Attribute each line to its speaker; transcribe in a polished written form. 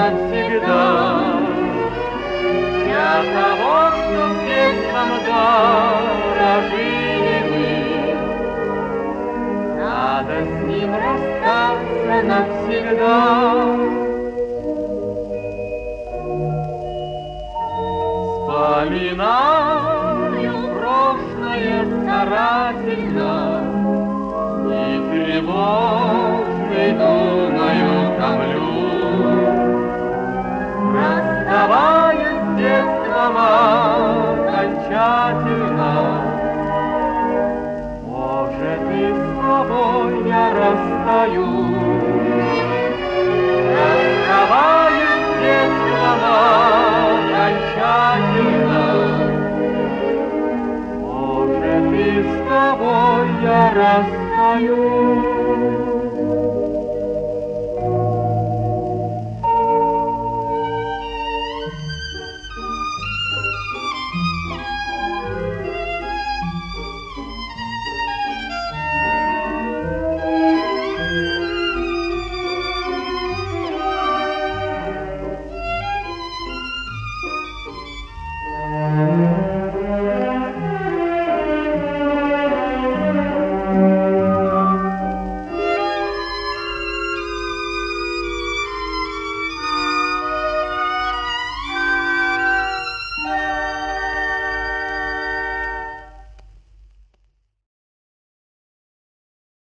Speaker 1: навсегда. Для того, что детством дорожили мы, надо с ним расстаться навсегда. Вспоминаю прошлое старательно и тревожный думаю томлю, расставаясь с детством окончательно. Может, и с тобой я расстаюсь, расставаясь с детством окончательно. Может, и с тобой я расстаюсь.